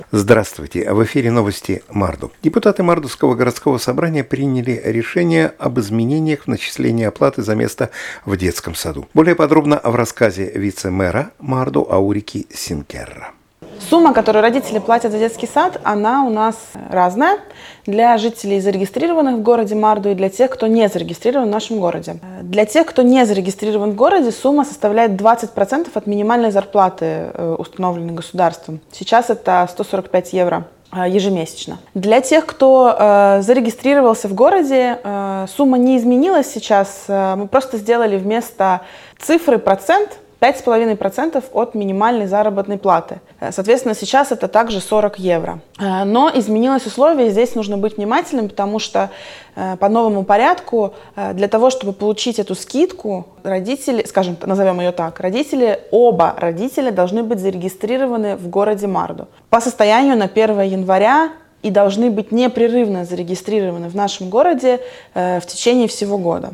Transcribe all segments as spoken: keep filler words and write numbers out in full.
Здравствуйте. В эфире новости Марду. Депутаты Мардовского городского собрания приняли решение об изменениях в начислении оплаты за место в детском саду. Более подробно в рассказе вице-мэра Марду Аурики Синкерра. Сумма, которую родители платят за детский сад, она у нас разная для жителей, зарегистрированных в городе Марду, и для тех, кто не зарегистрирован в нашем городе. Для тех, кто не зарегистрирован в городе, сумма составляет двадцать процентов от минимальной зарплаты, установленной государством. Сейчас это сто сорок пять евро ежемесячно. Для тех, кто э, зарегистрировался в городе, э, сумма не изменилась сейчас. Э, мы просто сделали вместо цифры процент пять с половиной процентов от минимальной заработной платы. Соответственно, сейчас это также сорок евро. Но изменилось условие, и здесь нужно быть внимательным, потому что по новому порядку для того, чтобы получить эту скидку, родители, скажем, назовем ее так, родители, оба родителя должны быть зарегистрированы в городе Марду. По состоянию на первое января и должны быть непрерывно зарегистрированы в нашем городе в течение всего года.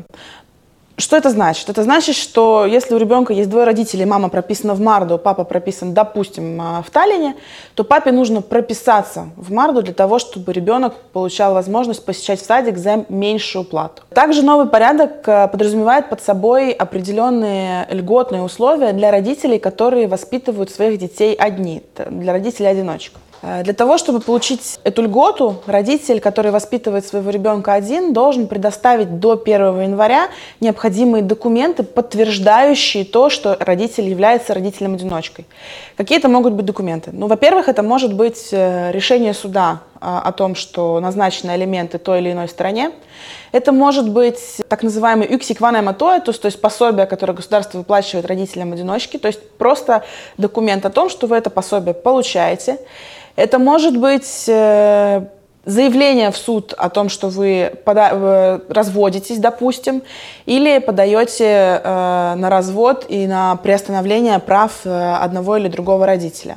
Что это значит? Это значит, что если у ребенка есть двое родителей, мама прописана в Марду, папа прописан, допустим, в Таллине, то папе нужно прописаться в Марду для того, чтобы ребенок получал возможность посещать садик за меньшую плату. Также новый порядок подразумевает под собой определенные льготные условия для родителей, которые воспитывают своих детей одни, для родителей-одиночек. Для того, чтобы получить эту льготу, родитель, который воспитывает своего ребенка один, должен предоставить до первого января необходимые документы, подтверждающие то, что родитель является родителем-одиночкой. Какие это могут быть документы? Ну, во-первых, это может быть решение суда о том, что назначены алименты той или иной стороне. Это может быть так называемый yksikvanematoetus, то есть пособие, которое государство выплачивает родителям-одиночке, то есть просто документ о том, что вы это пособие получаете. Это может быть э, заявление в суд о том, что вы пода- э, разводитесь, допустим, или подаете э, на развод и на приостановление прав э, одного или другого родителя.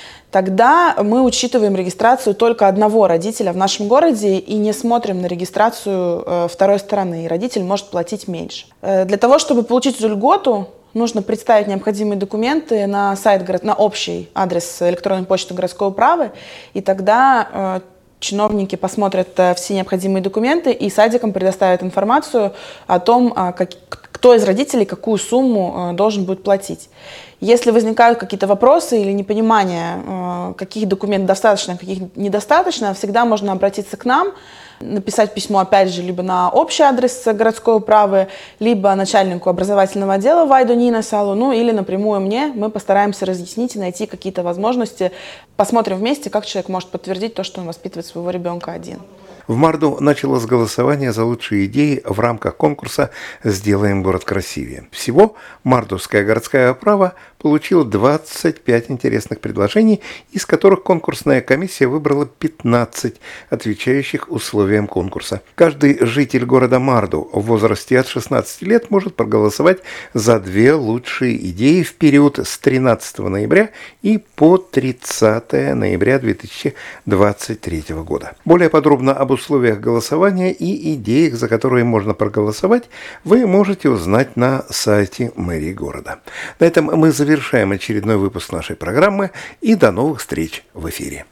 Тогда мы учитываем регистрацию только одного родителя в нашем городе и не смотрим на регистрацию э, второй стороны, и родитель может платить меньше. Э, для того, чтобы получить эту льготу, нужно представить необходимые документы на сайт, на общий адрес электронной почты городской управы, и тогда э, чиновники посмотрят э, все необходимые документы и садикам предоставят информацию о том, э, как, кто из родителей какую сумму э, должен будет платить. Если возникают какие-то вопросы или непонимание, э, каких документов достаточно, каких недостаточно, всегда можно обратиться к нам, написать письмо, опять же, либо на общий адрес городской управы, либо начальнику образовательного отдела Вайду Нинасалу, ну или напрямую мне. Мы постараемся разъяснить и найти какие-то возможности. Посмотрим вместе, как человек может подтвердить то, что он воспитывает своего ребенка один. В Марду началось голосование за лучшие идеи в рамках конкурса «Сделаем город красивее». Всего Мардовская городская управа получила двадцать пять интересных предложений, из которых конкурсная комиссия выбрала пятнадцать, отвечающих условиям конкурса. Каждый житель города Марду в возрасте от шестнадцати лет может проголосовать за две лучшие идеи в период с тринадцатого ноября и по тридцатого ноября две тысячи двадцать третьего года. Более подробно об условиях голосования и идеях, за которые можно проголосовать, вы можете узнать на сайте мэрии города. На этом мы завершаем очередной выпуск нашей программы и до новых встреч в эфире.